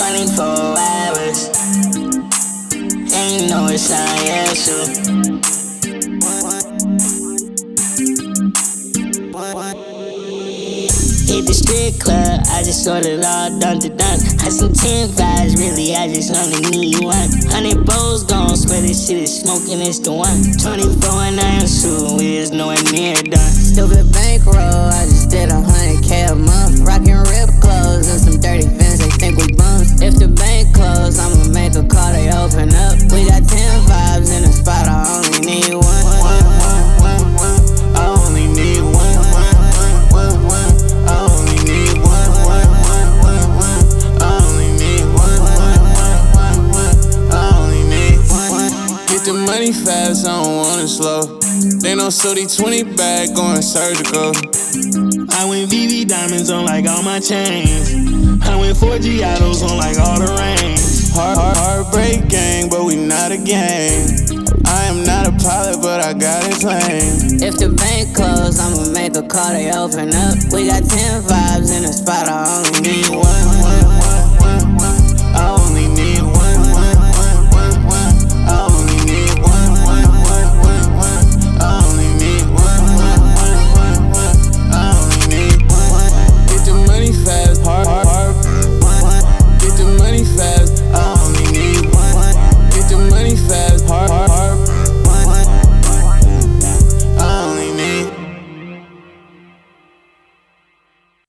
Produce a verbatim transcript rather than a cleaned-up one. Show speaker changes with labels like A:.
A: twenty-four hours. And you know it's not yes, so. Hit the strip club, I just ordered all done to done. I seen ten vibes, really, I just only need one. Hundred bowls gone, swear this shit is smoking, it's the one. Twenty-four and I am soon, we is nowhere near done.
B: Stupid bankroll, I just did a hundred K a month. Rockin' rip clothes and some dirty Vans, they think we bums. If the bank close, I'ma make a call, they open up. We got ten vibes in the spot, I only need one. one, one, one, one. I only need one.
C: Money fast, I don't want it slow. They know Sody twenty bag going surgical.
D: I went V V diamonds on like all my chains. I went four Giottos on like all the range.
C: Heart, heart, heartbreak gang, but we not a gang. I am not a pilot, but I got a plane.
B: If the bank close, I'ma make a call, they open up. We got ten vibes in the spot, I only need one. one.